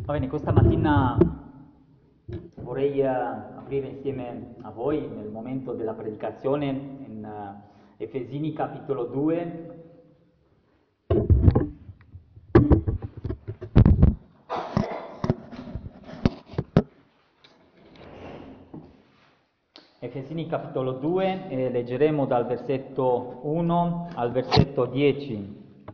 Va bene, questa mattina vorrei aprire insieme a voi nel momento della predicazione in Efesini capitolo 2. Efesini capitolo 2 e leggeremo dal versetto 1 al versetto 10.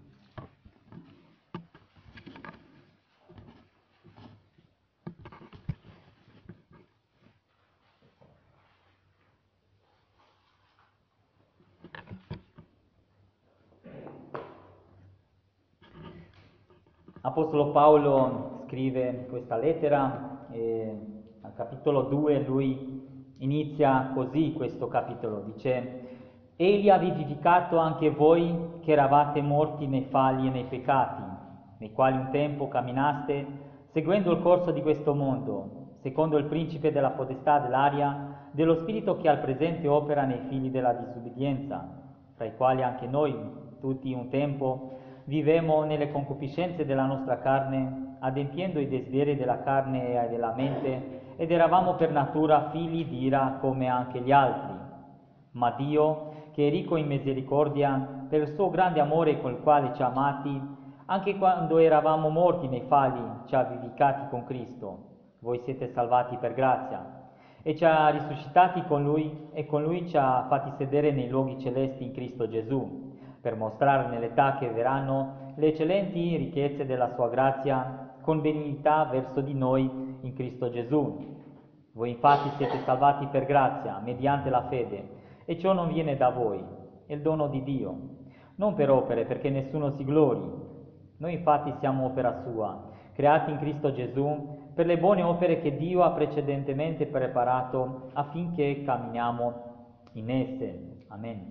Apostolo Paolo scrive questa lettera e al capitolo 2 lui inizia così questo capitolo, dice: Egli ha vivificato anche voi che eravate morti nei falli e nei peccati, nei quali un tempo camminaste, seguendo il corso di questo mondo, secondo il principe della potestà dell'aria, dello spirito che al presente opera nei figli della disubbidienza, fra i quali anche noi, tutti un tempo, vivemmo nelle concupiscenze della nostra carne, adempiendo i desideri della carne e della mente, ed eravamo per natura figli di ira come anche gli altri. Ma Dio, che è ricco in misericordia, per il suo grande amore col quale ci ha amati, anche quando eravamo morti nei falli, ci ha vivificati con Cristo. Voi siete salvati per grazia. E ci ha risuscitati con Lui, e con Lui ci ha fatti sedere nei luoghi celesti in Cristo Gesù, per mostrare nell'età che verranno le eccellenti ricchezze della sua grazia con benignità verso di noi in Cristo Gesù. Voi infatti siete salvati per grazia, mediante la fede, e ciò non viene da voi, è il dono di Dio, non per opere, perché nessuno si glori. Noi infatti siamo opera sua, creati in Cristo Gesù, per le buone opere che Dio ha precedentemente preparato affinché camminiamo in esse. Amen.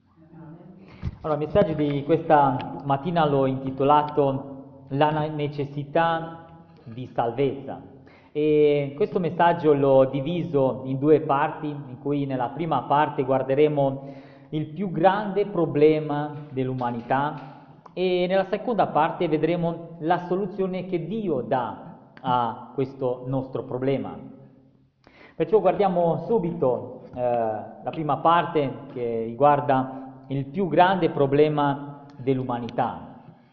Allora, il messaggio di questa mattina l'ho intitolato La necessità di salvezza, e questo messaggio l'ho diviso in due parti, in cui nella prima parte guarderemo il più grande problema dell'umanità e nella seconda parte vedremo la soluzione che Dio dà a questo nostro problema. Perciò guardiamo subito la prima parte che riguarda il più grande problema dell'umanità.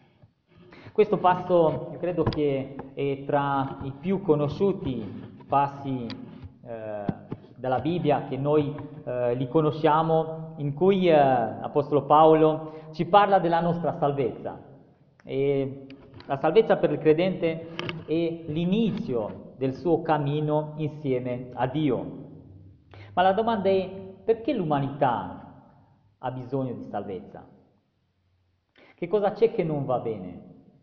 Questo passo io credo che è tra i più conosciuti passi della Bibbia, che noi li conosciamo, in cui Apostolo Paolo ci parla della nostra salvezza. E la salvezza per il credente è l'inizio del suo cammino insieme a Dio. Ma la domanda è: perché l'umanità ha bisogno di salvezza? Che cosa c'è che non va bene?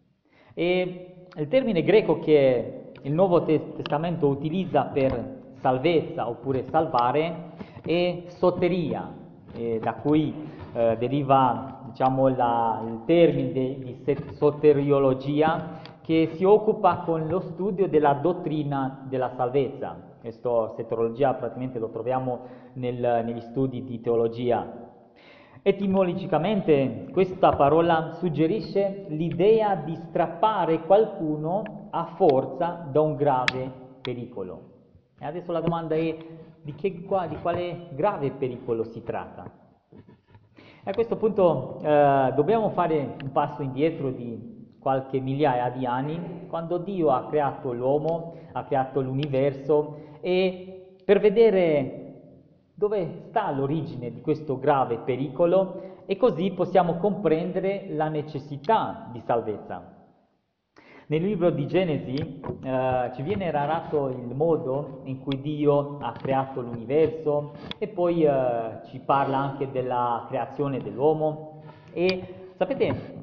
E il termine greco che il Nuovo Testamento utilizza per salvezza oppure salvare è soteria, da cui deriva il termine di soteriologia, che si occupa con lo studio della dottrina della salvezza. Questa soteriologia praticamente lo troviamo negli studi di teologia. Etimologicamente questa parola suggerisce l'idea di strappare qualcuno a forza da un grave pericolo. E adesso la domanda è: di quale grave pericolo si tratta? E a questo punto dobbiamo fare un passo indietro di qualche migliaia di anni, quando Dio ha creato l'uomo, ha creato l'universo, e per vedere dove sta l'origine di questo grave pericolo, e così possiamo comprendere la necessità di salvezza. Nel libro di Genesi ci viene narrato il modo in cui Dio ha creato l'universo, e poi ci parla anche della creazione dell'uomo. E sapete,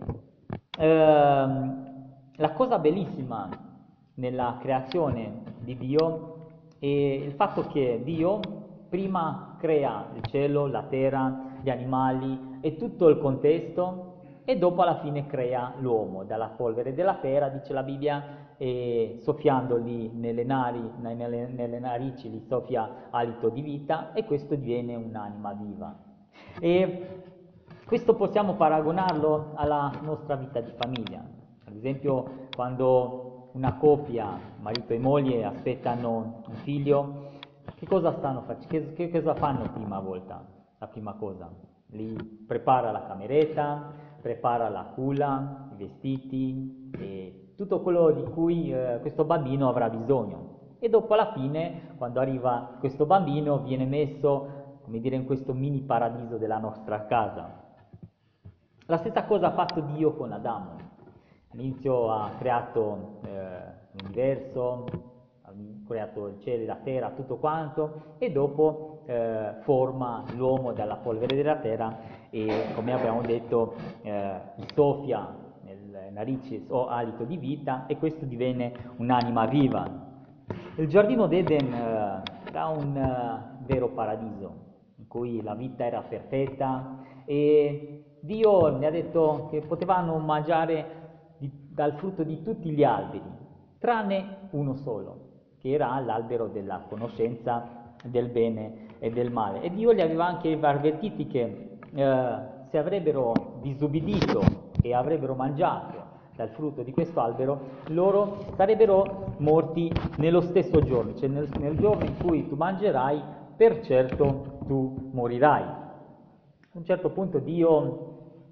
la cosa bellissima nella creazione di Dio è il fatto che Dio prima crea il cielo, la terra, gli animali e tutto il contesto, e dopo alla fine crea l'uomo dalla polvere della terra, dice la Bibbia, e soffiandogli nelle narici gli soffia alito di vita, e questo diviene un'anima viva. E questo possiamo paragonarlo alla nostra vita di famiglia. Ad esempio, quando una coppia, marito e moglie, aspettano un figlio, che cosa stanno facendo? Che cosa fanno prima volta? La prima cosa, li prepara la cameretta, prepara la culla, i vestiti e tutto quello di cui questo bambino avrà bisogno. E dopo alla fine, quando arriva questo bambino, viene messo, come dire, in questo mini paradiso della nostra casa. La stessa cosa ha fatto Dio con Adamo. All'inizio ha creato l'universo, ha creato il cielo e la terra, tutto quanto, e dopo forma l'uomo dalla polvere della terra e, come abbiamo detto, soffia nelle narici o alito di vita e questo divenne un'anima viva. Il giardino d'Eden era un vero paradiso, in cui la vita era perfetta e Dio ne ha detto che potevano mangiare dal frutto di tutti gli alberi, tranne uno solo, che era l'albero della conoscenza del bene e del male. E Dio li aveva anche avvertiti che se avrebbero disubbidito e avrebbero mangiato dal frutto di questo albero, loro sarebbero morti nello stesso giorno, cioè nel giorno in cui tu mangerai, per certo tu morirai. A un certo punto Dio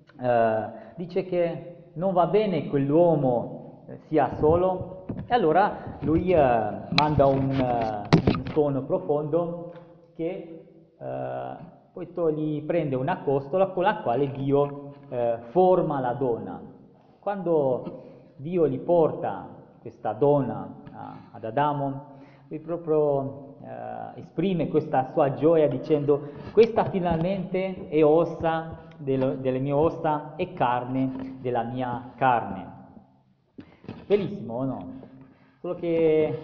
dice che non va bene che l'uomo sia solo e allora lui manda un suono profondo che poi gli prende una costola con la quale Dio forma la donna. Quando Dio gli porta questa donna ad Adamo, lui proprio esprime questa sua gioia dicendo: questa finalmente è ossa delle mie ossa e carne della mia carne. Bellissimo, o no? Solo che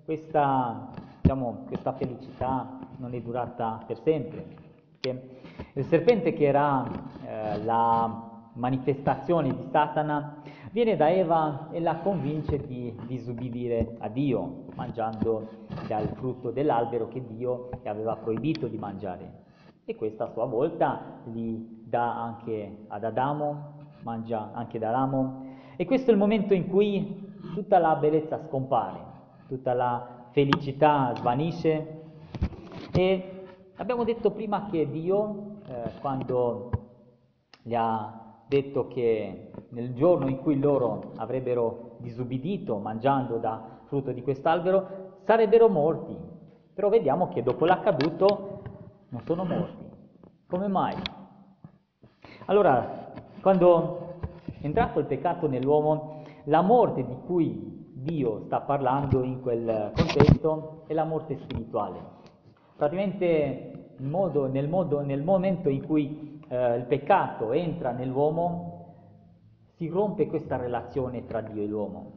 questa felicità non è durata per sempre, perché il serpente, che era la manifestazione di Satana, viene da Eva e la convince di disubbidire a Dio, mangiando dal frutto dell'albero che Dio gli aveva proibito di mangiare. E questa a sua volta gli dà anche ad Adamo, mangia anche da Adamo. E questo è il momento in cui tutta la bellezza scompare, tutta la felicità svanisce. E abbiamo detto prima che Dio, quando gli ha detto che nel giorno in cui loro avrebbero disubbidito mangiando da frutto di quest'albero, sarebbero morti. Però vediamo che dopo l'accaduto non sono morti. Come mai? Allora, quando è entrato il peccato nell'uomo, la morte di cui Dio sta parlando in quel contesto è la morte spirituale. Praticamente nel momento in cui il peccato entra nell'uomo, si rompe questa relazione tra Dio e l'uomo.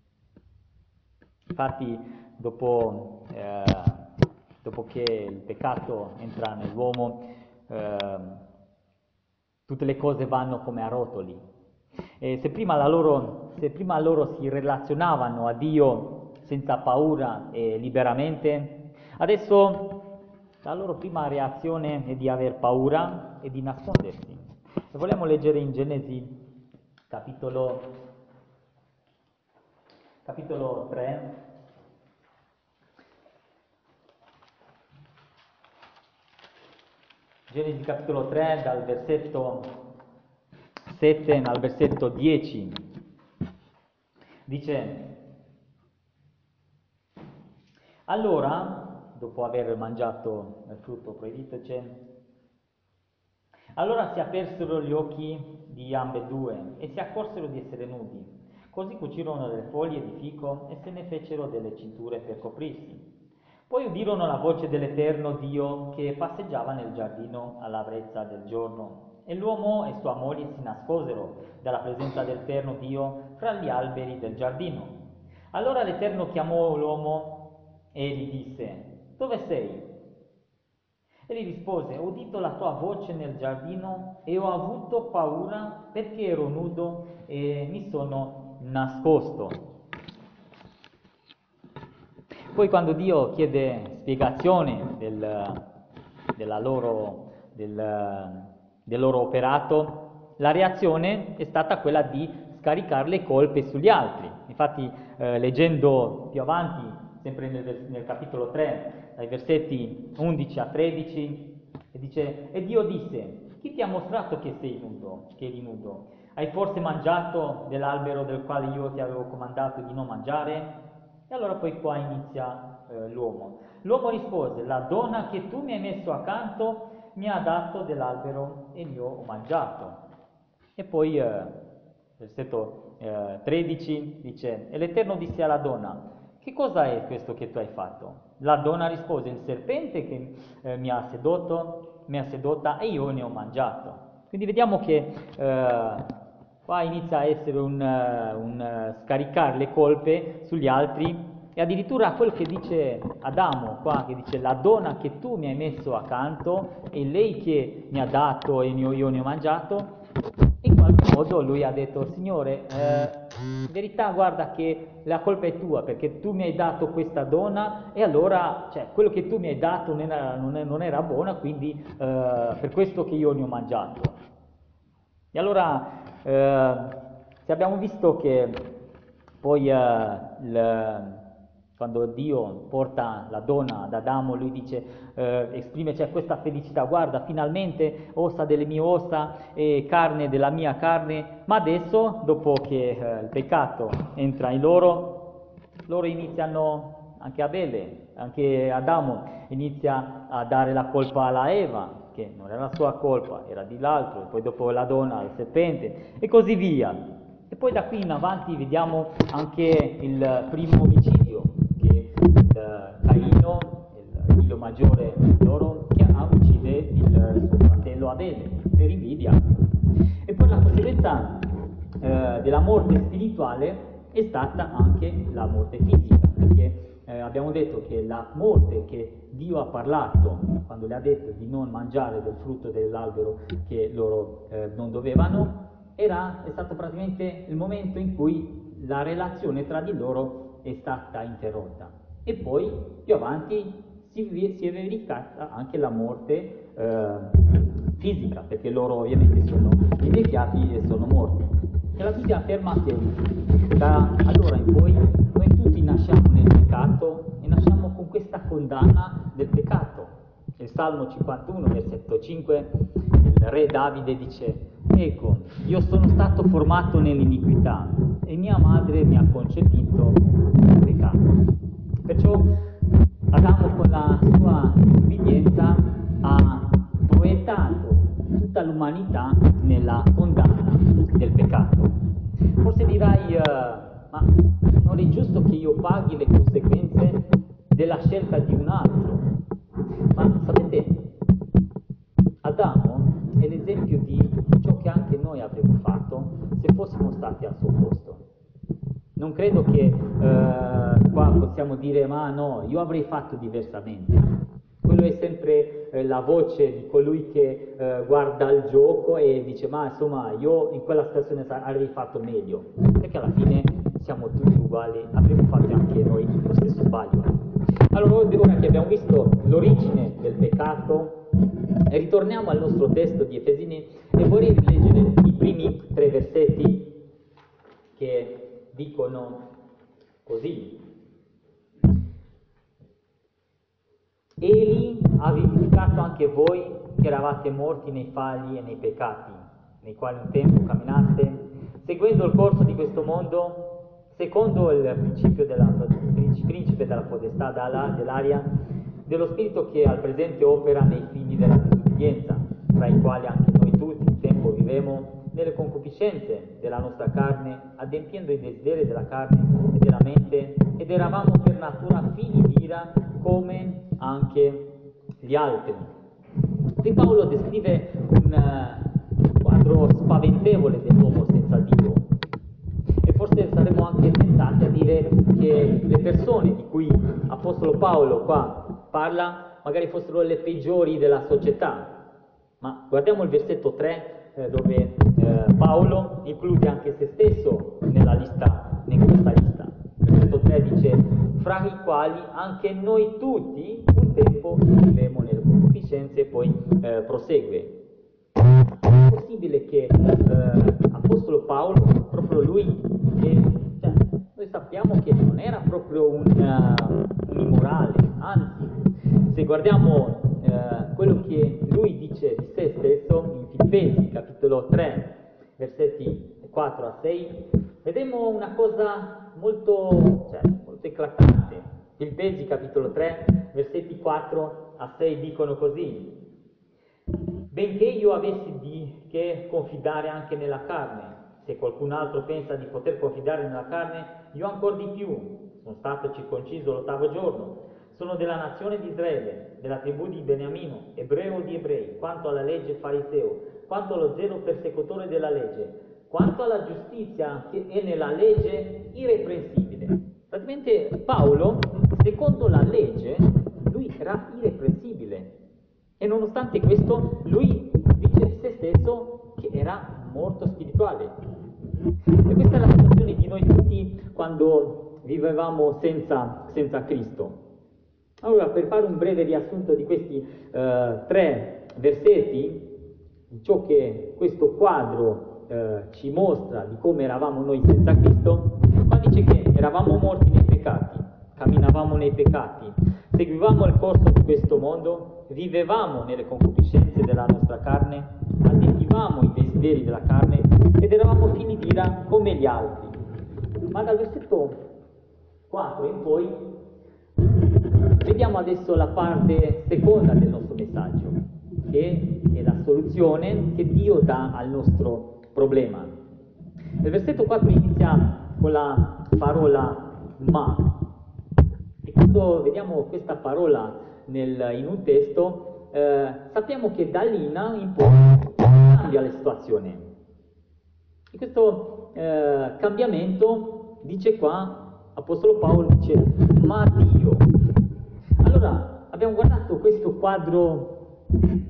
Infatti, dopo che il peccato entra nell'uomo, tutte le cose vanno come a rotoli. E se prima loro si relazionavano a Dio senza paura e liberamente, adesso la loro prima reazione è di aver paura e di nascondersi. E vogliamo leggere in Genesi capitolo 3. Genesi capitolo 3 dal versetto 7 al versetto 10. Dice: allora, dopo aver mangiato il frutto proibito, allora si apersero gli occhi di ambedue e si accorsero di essere nudi. Così cucirono delle foglie di fico e se ne fecero delle cinture per coprirsi. Poi udirono la voce dell'Eterno Dio che passeggiava nel giardino alla brezza del giorno. E l'uomo e sua moglie si nascosero dalla presenza dell'Eterno Dio fra gli alberi del giardino. Allora l'Eterno chiamò l'uomo e gli disse: dove sei? Egli rispose: ho udito la tua voce nel giardino e ho avuto paura perché ero nudo e mi sono nascosto. Poi quando Dio chiede spiegazione del loro operato, la reazione è stata quella di scaricare le colpe sugli altri. Infatti leggendo più avanti, sempre nel capitolo 3, dai versetti 11 a 13, dice: e Dio disse: chi ti ha mostrato che sei nudo, che eri nudo? Hai forse mangiato dell'albero del quale io ti avevo comandato di non mangiare? E allora poi qua inizia l'uomo. L'uomo rispose: la donna che tu mi hai messo accanto mi ha dato dell'albero e io ho mangiato. E poi versetto 13 dice: e l'Eterno disse alla donna: che cosa è questo che tu hai fatto? La donna rispose: il serpente che mi ha sedotta e io ne ho mangiato. Quindi vediamo che qua inizia a essere un scaricare le colpe sugli altri, e addirittura quello che dice Adamo qua, che dice: la donna che tu mi hai messo accanto è lei che mi ha dato e io ne ho mangiato. In qualche modo lui ha detto: Signore, in verità guarda che la colpa è tua, perché tu mi hai dato questa donna e allora quello che tu mi hai dato non era buona, quindi per questo che io ne ho mangiato. E allora se abbiamo visto che poi quando Dio porta la donna ad Adamo, lui dice, esprime questa felicità: guarda, finalmente ossa delle mie ossa e carne della mia carne. Ma adesso, dopo che il peccato entra in loro iniziano, anche Abele, anche Adamo inizia a dare la colpa alla Eva, che non era la sua colpa, era di l'altro, e poi dopo la donna al serpente, e così via. E poi da qui in avanti vediamo anche il primo omicidio, che Caino, il figlio maggiore loro, che uccide il suo fratello Abele per invidia. E poi la conseguenza della morte spirituale è stata anche la morte fisica, perché abbiamo detto che la morte che Dio ha parlato quando le ha detto di non mangiare del frutto dell'albero che loro non dovevano, è stato praticamente il momento in cui la relazione tra di loro è stata interrotta. E poi più avanti si è verificata anche la morte fisica, perché loro ovviamente sono invecchiati e sono morti. E la Bibbia afferma che da allora in poi noi tutti nasciamo nel peccato e nasciamo con questa condanna del peccato. Nel Salmo 51, versetto 5, il re Davide dice: ecco, io sono stato formato nell'iniquità e mia madre mi ha concepito nel peccato. Perciò Adamo, con la sua obbedienza, ha proiettato tutta l'umanità nella condanna del peccato. Forse dirai, ma non è giusto che io paghi le conseguenze della scelta di un altro? Ma sapete, Adamo è l'esempio di ciò che anche noi avremmo fatto se fossimo stati al suo posto. Non credo che qua possiamo dire: ma no, io avrei fatto diversamente. Quello è sempre la voce di colui che guarda il gioco e dice: ma insomma, io in quella situazione avrei fatto meglio, perché alla fine siamo tutti uguali, avremmo fatto anche noi lo stesso sbaglio. Allora, ora che abbiamo visto l'origine del peccato, ritorniamo al nostro testo di Efesini e vorrei leggere i primi 3 versetti che dicono così: Egli ha vivificato anche voi che eravate morti nei falli e nei peccati, nei quali un tempo camminaste, seguendo il corso di questo mondo, secondo il principe della potestà dell'aria, dello spirito che al presente opera nei figli della disobbedienza, tra i quali anche noi tutti un tempo vivemmo nelle concupiscenze della nostra carne, adempiendo i desideri della carne e della mente, ed eravamo per natura figli d'ira come anche gli altri. Qui Paolo descrive un quadro spaventevole dell'uomo senza Dio, e forse saremmo anche tentati a dire che le persone di cui Apostolo Paolo qua parla magari fossero le peggiori della società. Ma guardiamo il versetto 3, dove Paolo include anche se stesso in questa lista. Il versetto 3 dice: fra i quali anche noi tutti un tempo vivemmo nelle concupiscenze, e poi prosegue. È possibile che Apostolo Paolo, proprio lui, che noi era proprio un immorale, anzi, se guardiamo quello che lui dice di se stesso in Filippesi, capitolo 3, versetti 4 a 6, vedremo una cosa molto eclatante. Filippesi, capitolo 3, versetti 4 a 6 dicono così: benché io avessi di che confidare anche nella carne, se qualcun altro pensa di poter confidare nella carne, io ancora di più. Sono stato circonciso l'8° giorno, sono della nazione di Israele, della tribù di Beniamino, ebreo di ebrei, quanto alla legge fariseo, quanto allo zelo persecutore della legge, quanto alla giustizia che è nella legge irreprensibile. Praticamente Paolo, secondo la legge, lui era irreprensibile. E nonostante questo, lui dice di se stesso che era morto spirituale. E questa è la situazione di noi tutti quando vivevamo senza Cristo. Allora, per fare un breve riassunto di questi 3 versetti, di ciò che questo quadro ci mostra di come eravamo noi senza Cristo, qua dice che eravamo morti nei peccati, camminavamo nei peccati, seguivamo il corso di questo mondo, vivevamo nelle concupiscenze della nostra carne, adempievamo i desideri della carne ed eravamo figli di ira come gli altri. Ma dal versetto 4 in poi vediamo adesso la parte seconda del nostro messaggio, che è la soluzione che Dio dà al nostro problema. Il versetto 4 inizia con la parola ma. E quando vediamo questa parola in un testo, sappiamo che da lì in poi cambia la situazione. E questo cambiamento, dice qua, Apostolo Paolo dice, ma Dio. Allora, abbiamo guardato questo quadro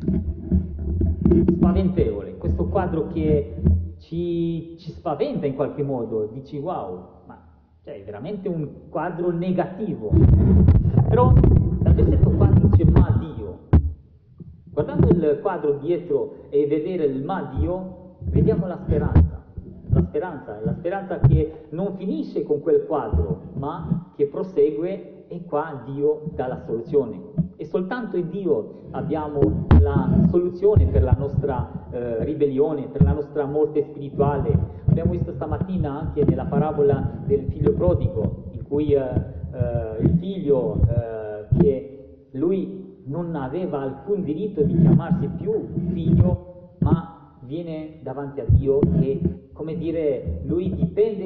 spaventevole, questo quadro che ci spaventa in qualche modo, dici wow, ma è veramente un quadro negativo. Però dal versetto 4 dice ma Dio. Guardando il quadro dietro e vedere il ma Dio, vediamo la speranza. La speranza che non finisce con quel quadro, ma che prosegue, e qua Dio dà la soluzione. E soltanto in Dio abbiamo la soluzione per la nostra ribellione, per la nostra morte spirituale. Abbiamo visto stamattina anche nella parabola del figlio prodigo, in cui il figlio che lui non aveva alcun diritto di chiamarsi più figlio, ma viene davanti a Dio e, come dire, lui dipende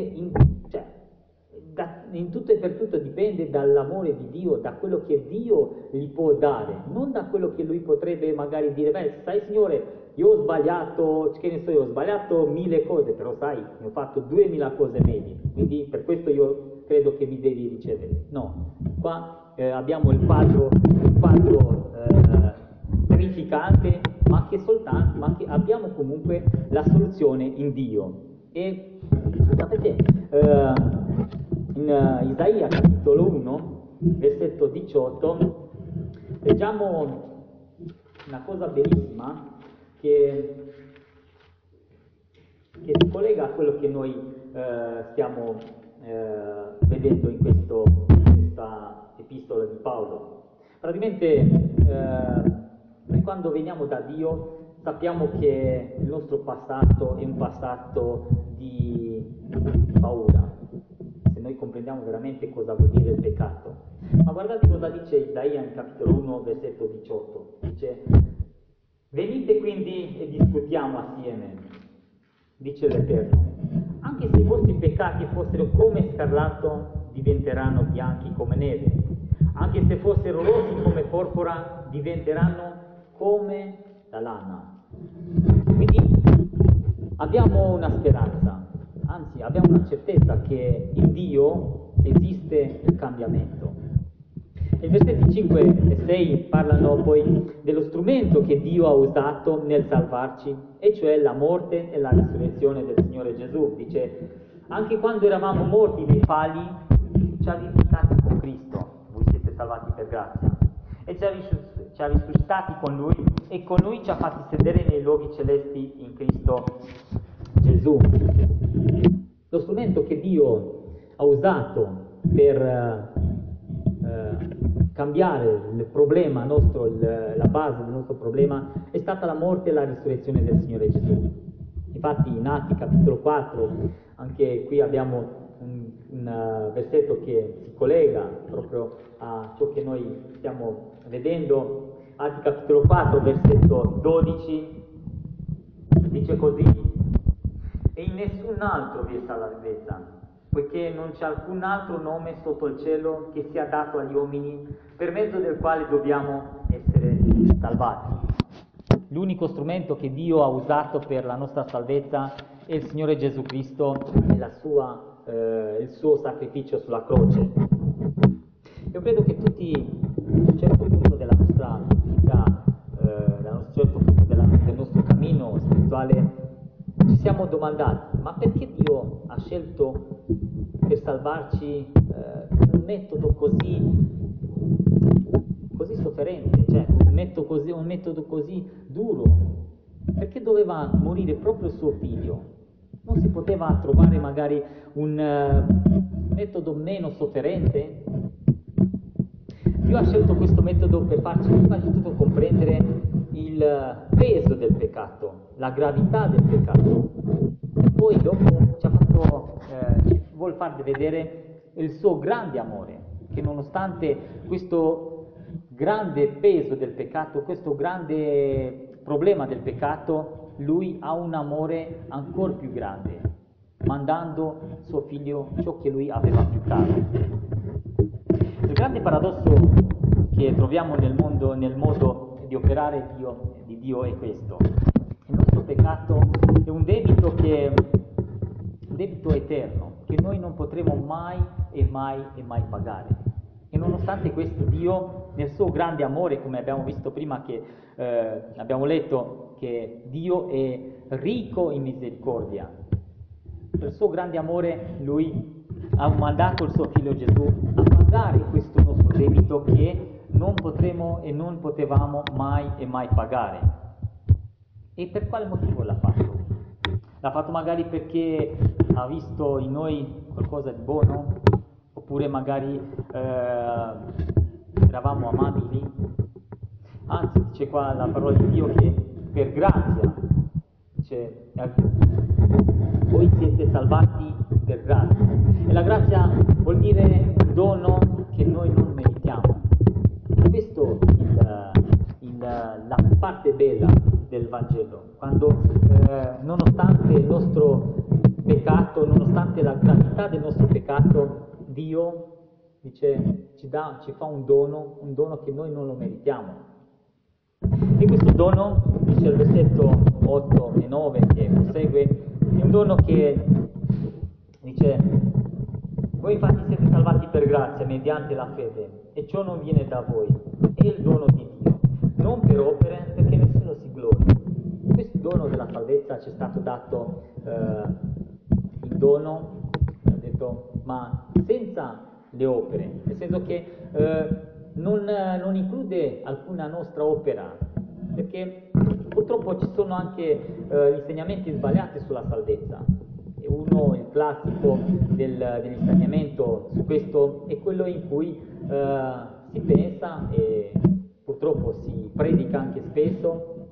in tutto e per tutto dipende dall'amore di Dio, da quello che Dio gli può dare, non da quello che lui potrebbe magari dire, beh, sai Signore, io ho sbagliato, che ne so, io ho sbagliato 1000 cose, però sai, ne ho fatto 2000 cose meglio, quindi per questo io credo che mi devi ricevere. No, qua abbiamo il quadro terrificante, ma che abbiamo comunque la soluzione in Dio. E sapete, in Isaia capitolo 1, versetto 18, leggiamo una cosa bellissima che si collega a quello che noi stiamo vedendo in questa epistola di Paolo. Praticamente noi quando veniamo da Dio sappiamo che il nostro passato è un passato di paura, se noi comprendiamo veramente cosa vuol dire il peccato. Ma guardate cosa dice Isaia in capitolo 1, versetto 18. Dice, venite quindi e discutiamo assieme, dice l'Eterno. Anche se i vostri peccati fossero come scarlatto, diventeranno bianchi come neve. Anche se fossero rossi come porpora, diventeranno come la lana. Quindi abbiamo una speranza, anzi abbiamo una certezza che in Dio esiste il cambiamento. I versetti 5 e 6 parlano poi dello strumento che Dio ha usato nel salvarci, e cioè la morte e la risurrezione del Signore Gesù. Dice, anche quando eravamo morti nei falli, ci ha risuscitati con Cristo, voi siete salvati per grazia, e ci ha risuscitati con Lui, e con Lui ci ha fatti sedere nei luoghi celesti in Cristo Gesù. Lo strumento che Dio ha usato per cambiare il problema nostro, la base del nostro problema, è stata la morte e la risurrezione del Signore Gesù. Infatti in Atti capitolo 4, anche qui abbiamo un versetto che si collega proprio a ciò che noi stiamo vedendo. Atti capitolo 4, versetto 12, dice così: e in nessun altro vi è salvezza, poiché non c'è alcun altro nome sotto il cielo che sia dato agli uomini per mezzo del quale dobbiamo essere salvati. L'unico strumento che Dio ha usato per la nostra salvezza è il Signore Gesù Cristo e il suo sacrificio sulla croce. Io credo che tutti, a un certo punto della nostra vita, a un certo punto del nostro cammino spirituale, ci siamo domandati: ma perché Dio ha scelto per salvarci un metodo così sofferente, cioè un metodo così duro? Perché doveva morire proprio suo figlio? Non si poteva trovare magari un metodo meno sofferente? Dio ha scelto questo metodo per farci prima di tutto comprendere il peso del peccato, la gravità del peccato, e poi dopo ci vuol far vedere il suo grande amore, che nonostante questo grande peso del peccato, questo grande problema del peccato, lui ha un amore ancora più grande, mandando suo figlio ciò che lui aveva più caro. Il grande paradosso che troviamo nel modo di operare di Dio è questo: il nostro peccato è un debito eterno, che noi non potremo mai e mai pagare. E nonostante questo, Dio, nel suo grande amore, come abbiamo visto prima, che abbiamo letto che Dio è ricco in misericordia, per il suo grande amore lui ha mandato il suo figlio Gesù a pagare questo nostro debito che non potremo e non potevamo mai e mai pagare. E per quale motivo l'ha fatto? L'ha fatto magari perché ha visto in noi qualcosa di buono? Oppure magari eravamo amabili? Anzi, dice qua la parola di Dio che per grazia, dice, voi siete salvati per grazia. E la grazia vuol dire un dono che noi non meritiamo. Questo è la parte bella del Vangelo, quando nonostante il nostro peccato, nonostante la gravità del nostro peccato, Dio dice, ci fa un dono che noi non lo meritiamo. E questo dono, dice il versetto 8 e 9 che prosegue, è un dono che dice: voi infatti siete salvati per grazia mediante la fede, e ciò non viene da voi, è il dono di Dio, non per opere, perché nessuno si glori. Questo dono della salvezza ci è stato dato in dono, ha detto, ma senza le opere, nel senso che non include alcuna nostra opera, perché purtroppo ci sono anche insegnamenti sbagliati sulla salvezza. E uno, il classico dell'insegnamento su questo, è quello in cui si pensa, e purtroppo si predica anche spesso,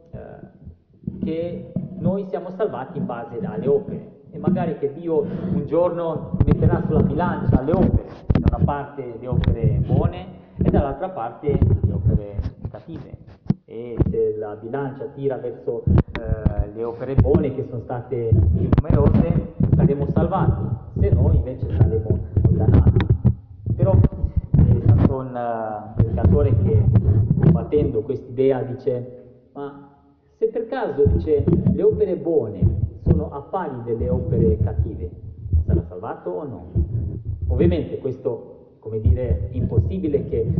che noi siamo salvati in base alle opere, e magari che Dio un giorno metterà sulla bilancia le opere, da una parte le opere buone e dall'altra parte le opere cattive, e se la bilancia tira verso le opere buone, che sono state più numerose, saremo salvati, se no invece saremo condannati. Però è stato un predicatore che, combattendo quest'idea, dice: ma se per caso, dice, le opere buone sono a pari delle opere cattive, sarà salvato o no? Ovviamente questo, come dire, è impossibile che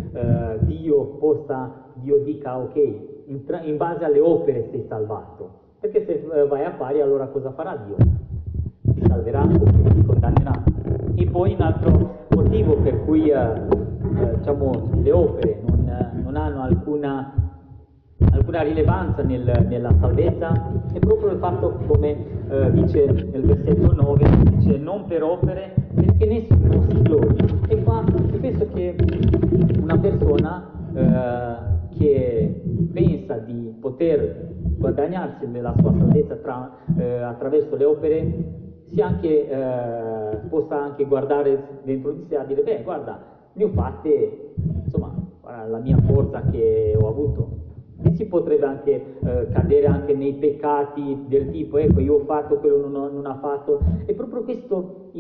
Dio dica: ok, in base alle opere sei salvato, perché se vai a pari, allora cosa farà Dio? Ti salverà o ti condannerà? E poi un altro motivo per cui diciamo, le opere non hanno alcuna rilevanza nella salvezza è proprio il fatto, come dice nel versetto 9, dice: non per opere, perché nessuno si glori. E penso che una persona che pensa di poter guadagnarsi nella sua salvezza attraverso le opere possa anche guardare dentro di sé a dire, beh, guarda, ne ho fatte, insomma, la mia forza che ho avuto. E si potrebbe anche cadere anche nei peccati del tipo, ecco, io ho fatto, quello non ha fatto. È proprio questo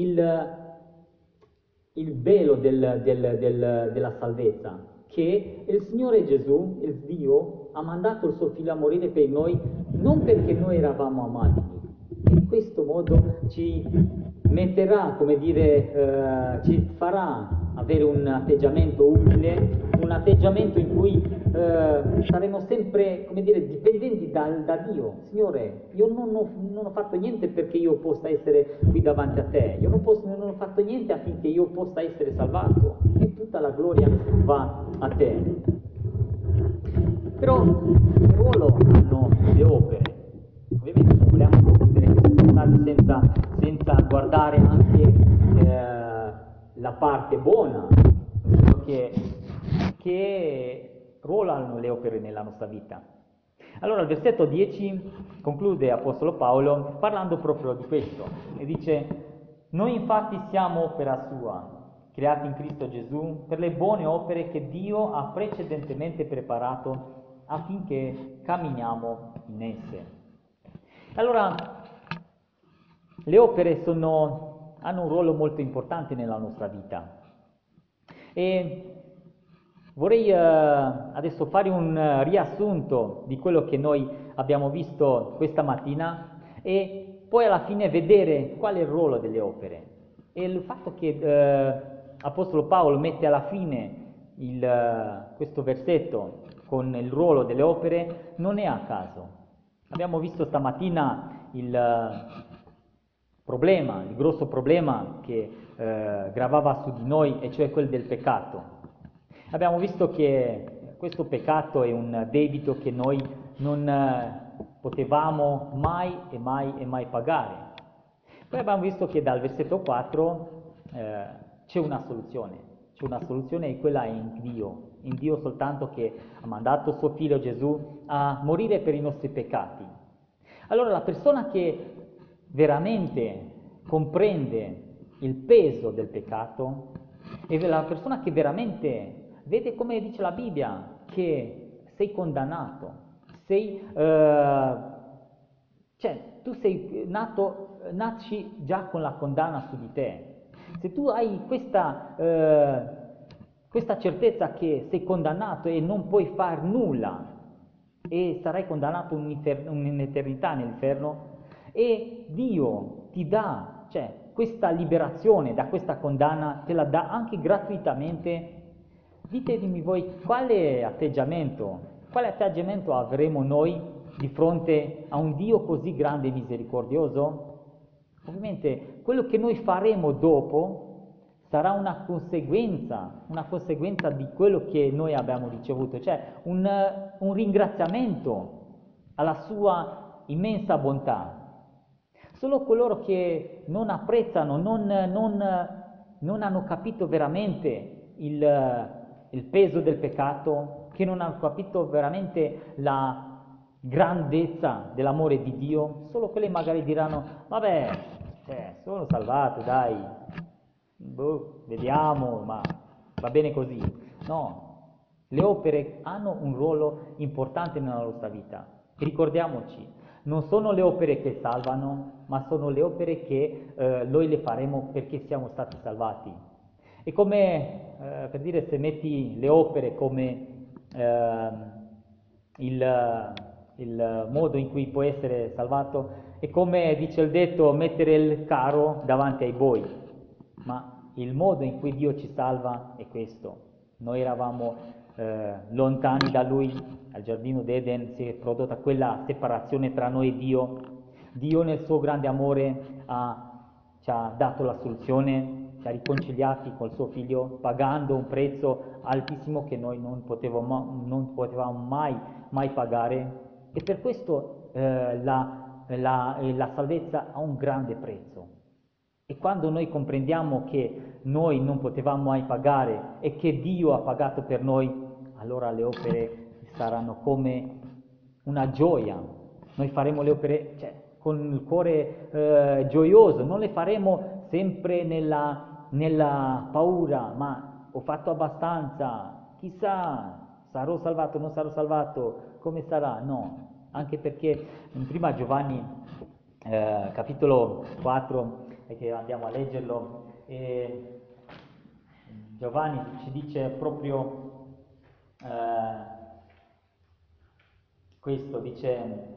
il velo della salvezza, che il Signore Gesù, il Dio, ha mandato il suo Figlio a morire per noi, non perché noi eravamo amabili. In questo modo ci metterà, come dire, ci farà avere un atteggiamento umile, un atteggiamento in cui saremo sempre, come dire, dipendenti da Dio. Signore, io non ho fatto niente perché io possa essere qui davanti a te, io non ho fatto niente affinché io possa essere salvato, e tutta la gloria va a te. Però che ruolo hanno le opere? Ovviamente non vogliamo concludere questo messaggio senza guardare anche la parte buona, che ruolo hanno le opere nella nostra vita. Allora il versetto 10 conclude Apostolo Paolo parlando proprio di questo, e dice: noi infatti siamo opera sua, creati in Cristo Gesù per le buone opere che Dio ha precedentemente preparato affinché camminiamo in esse. Allora, le opere hanno un ruolo molto importante nella nostra vita, e vorrei adesso fare un riassunto di quello che noi abbiamo visto questa mattina, e poi alla fine vedere qual è il ruolo delle opere. E il fatto che Apostolo Paolo mette alla fine questo versetto con il ruolo delle opere non è a caso. Abbiamo visto stamattina il grosso problema che gravava su di noi, e cioè quello del peccato. Abbiamo visto che questo peccato è un debito che noi non potevamo mai e mai pagare. Poi abbiamo visto che dal versetto 4 c'è una soluzione, e quella è in Dio soltanto, che ha mandato suo figlio Gesù a morire per i nostri peccati. Allora la persona che veramente comprende il peso del peccato è la persona che veramente vede, come dice la Bibbia, che sei condannato, tu nasci già con la condanna su di te. Se tu hai questa certezza che sei condannato e non puoi fare nulla, e sarai condannato un'eternità nell'inferno, e Dio ti dà, questa liberazione da questa condanna, te la dà anche gratuitamente. Ditemi voi quale atteggiamento avremo noi di fronte a un Dio così grande e misericordioso? Ovviamente quello che noi faremo dopo sarà una conseguenza di quello che noi abbiamo ricevuto, cioè un ringraziamento alla sua immensa bontà. Solo coloro che non apprezzano, non hanno capito veramente il peso del peccato, che non hanno capito veramente la grandezza dell'amore di Dio, solo quelli magari diranno: vabbè, sono salvato, dai, vediamo, ma va bene così. No, le opere hanno un ruolo importante nella nostra vita. E ricordiamoci, non sono le opere che salvano, ma sono le opere che noi le faremo perché siamo stati salvati. È come, per dire, se metti le opere come il modo in cui puoi essere salvato, è come dice il detto, mettere il carro davanti ai buoi. Ma il modo in cui Dio ci salva è questo. Noi eravamo lontani da Lui, al giardino d'Eden si è prodotta quella separazione tra noi e Dio. Dio nel suo grande amore ci ha dato la soluzione, ci ha riconciliati col suo Figlio, pagando un prezzo altissimo che noi non potevamo mai pagare, e per questo la salvezza ha un grande prezzo. E quando noi comprendiamo che noi non potevamo mai pagare e che Dio ha pagato per noi, allora le opere saranno come una gioia. Noi faremo le opere con il cuore gioioso, non le faremo sempre nella paura, ma ho fatto abbastanza, chissà, sarò salvato, non sarò salvato, come sarà? No, anche perché in prima Giovanni capitolo 4, che andiamo a leggerlo, Giovanni ci dice proprio questo, dice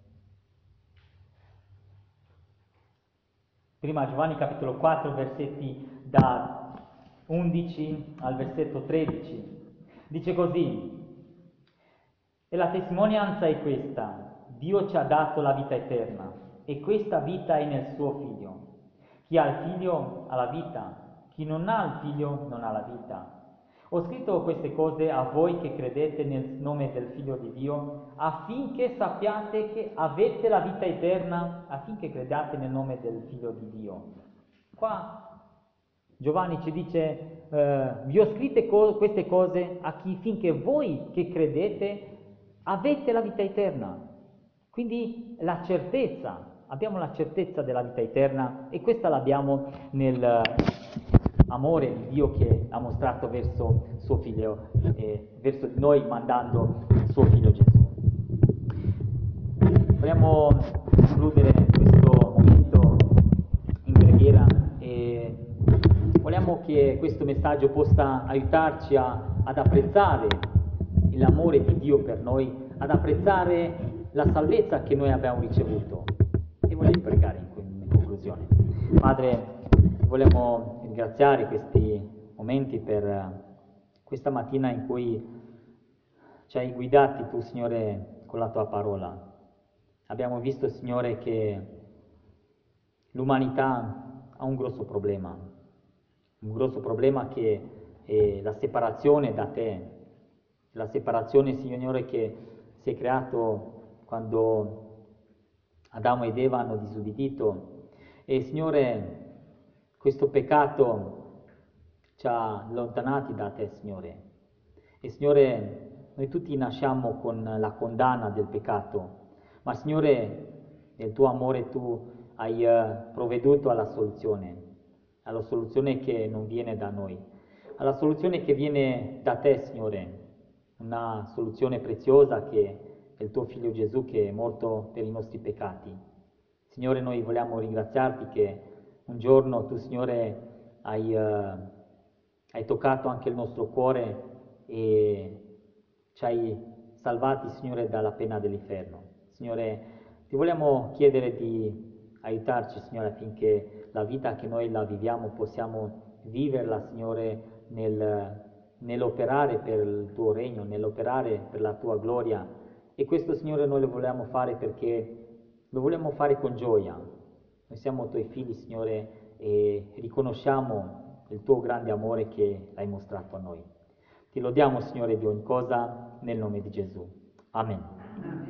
prima Giovanni capitolo 4 versetti da 11 al versetto 13, dice così: e la testimonianza è questa: Dio ci ha dato la vita eterna e questa vita è nel suo Figlio. Chi ha il Figlio ha la vita, chi non ha il Figlio non ha la vita. Ho scritto queste cose a voi che credete nel nome del Figlio di Dio, affinché sappiate che avete la vita eterna, affinché crediate nel nome del Figlio di Dio. Qua Giovanni ci dice, vi ho scritte queste cose affinché voi che credete avete la vita eterna. Quindi la certezza, abbiamo la certezza della vita eterna e questa l'abbiamo nell'amore di Dio che ha mostrato verso suo Figlio, verso di noi mandando il suo Figlio Gesù. Vogliamo concludere questo momento in preghiera e vogliamo che questo messaggio possa aiutarci ad apprezzare l'amore di Dio per noi, ad apprezzare la salvezza che noi abbiamo ricevuto. E voglio pregare in conclusione. Padre, vogliamo ringraziare questi momenti per questa mattina in cui ci hai guidati tu, Signore, con la tua parola. Abbiamo visto, Signore, che l'umanità ha un grosso problema che è la separazione da te, la separazione, Signore, che si è creato quando Adamo ed Eva hanno disubbidito. E, Signore, questo peccato ci ha allontanati da te, Signore. E, Signore, noi tutti nasciamo con la condanna del peccato, ma, Signore, nel tuo amore tu hai provveduto alla soluzione che non viene da noi, alla soluzione che viene da te, Signore, una soluzione preziosa che è il tuo Figlio Gesù che è morto per i nostri peccati. Signore, noi vogliamo ringraziarti che un giorno tu, Signore, hai toccato anche il nostro cuore e ci hai salvati, Signore, dalla pena dell'inferno. Signore, ti vogliamo chiedere di aiutarci, Signore, affinché la vita che noi la viviamo possiamo viverla, Signore, nell'operare per il tuo regno, nell'operare per la tua gloria. E questo, Signore, noi lo vogliamo fare perché lo vogliamo fare con gioia. Noi siamo tuoi figli, Signore, e riconosciamo il tuo grande amore che hai mostrato a noi. Ti lodiamo, Signore, di ogni cosa, nel nome di Gesù. Amen.